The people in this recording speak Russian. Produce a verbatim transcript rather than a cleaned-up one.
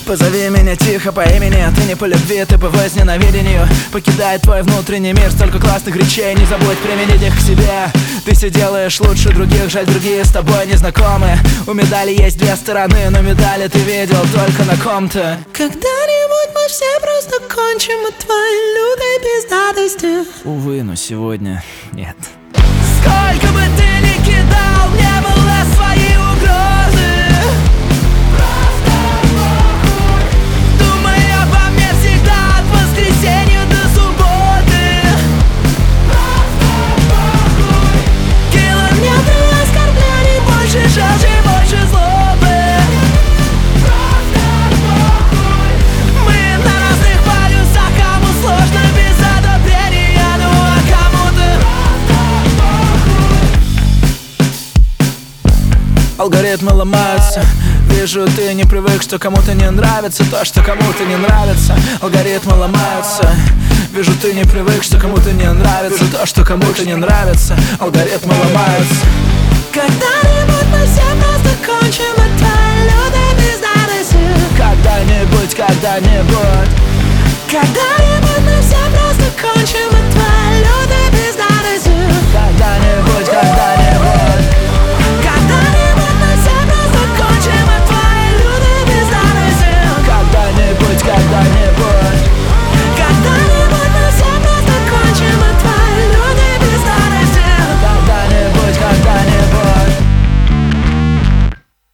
Позови меня тихо по имени, ты не по любви, ты по возненавидению. Покидает твой внутренний мир столько классных речей, не забудь применить их к себе. Ты все делаешь лучше других, жаль, другие с тобой не знакомы. У медали есть две стороны, но медали ты видел только на ком-то. Когда-нибудь мы все просто кончим от твоей лютой пиздатости. Увы, но сегодня нет. Сколько бы ты ни кидал, мне было свои угрозы. Просто похуй. Думай обо мне всегда от воскресенья до субботы. Просто похуй. Километры оскорблений, больше желчи, больше злобы. Просто похуй. Мы на разных полюсах, кому сложно без одобрения, ну а кому-то Алгоритмы ломаются. Вижу, ты не привык, что кому-то не нравится то, что кому-то не нравится. Алгоритмы ломаются. Вижу, ты не привык, что кому-то не нравится то, что кому-то не нравится. Алгоритмы ломаются. когда-нибудь мы все просто кончим от твоей лютой пиздатости. Когда-нибудь, когда-нибудь. Когда